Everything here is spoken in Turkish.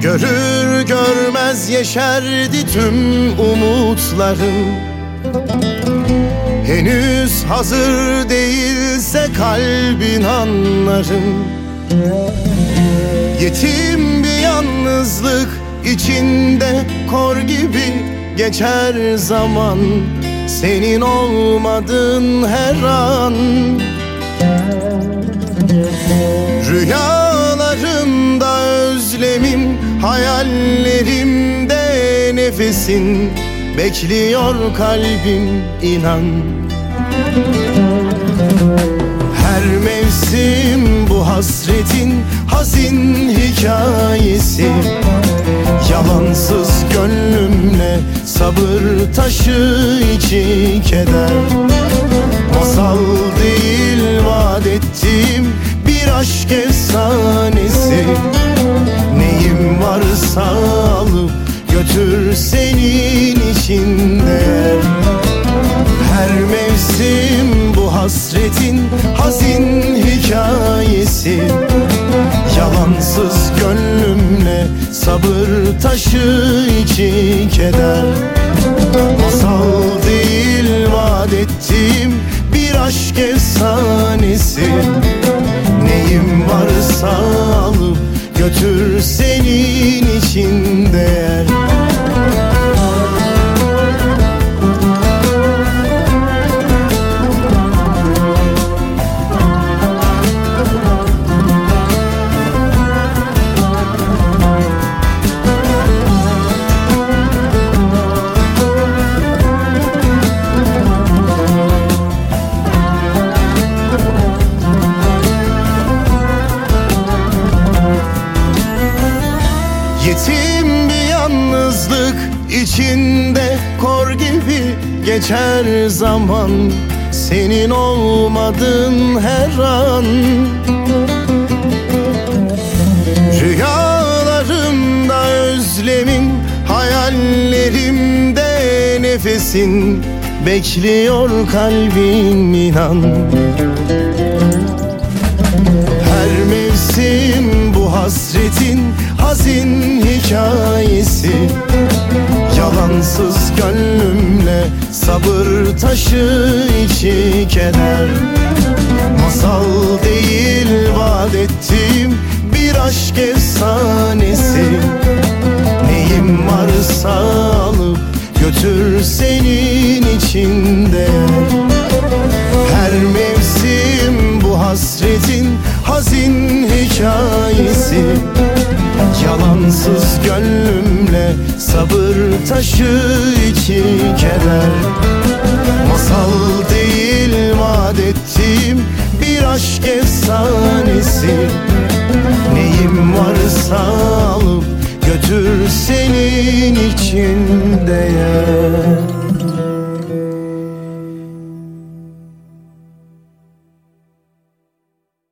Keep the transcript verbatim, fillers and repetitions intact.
Görür görmez yeşerdi tüm umutlarım. Henüz hazır değilse kalbin anlarım. Yetim bir yalnızlık içinde kor gibi geçer zaman. Senin olmadığın her an. Rüyalarımda özlemim, hayallerimde nefesin. Bekliyor kalbim, inan. Her mevsim bu hasretin hazin hikayesi. Yalansız gönlümle sabır taşı içi keder. Masal değil vaat ettiğim bir aşk efsanesi. Neyim varsa alıp götür senin için değer. Her mevsim bu hasretin hazin hikayesi. Yalansız gönlümle sabır taşı içi keder. Masal değil vaat ettiğim bir aşk efsanesi. Neyim varsa alıp götür senin için değer. Yetim bir yalnızlık içinde kor gibi geçer zaman. Senin olmadığın her an. Rüyalarımda özlemim, hayallerimde nefesin. Bekliyor kalbim, inan. Her mevsim bu hasretin hazin hikayesi. Yalansız gönlümle sabır taşı içi keder. Masal değil vaat ettiğim bir aşk efsanesi. Neyim varsa alıp götür senin için değer. Her mevsim bu hasretin hazin hikayesi. Yalansız gönlümle sabır taşı içi keder. Masal değil vaat ettiğim bir aşk efsanesi. Neyim varsa alıp götür senin için değer.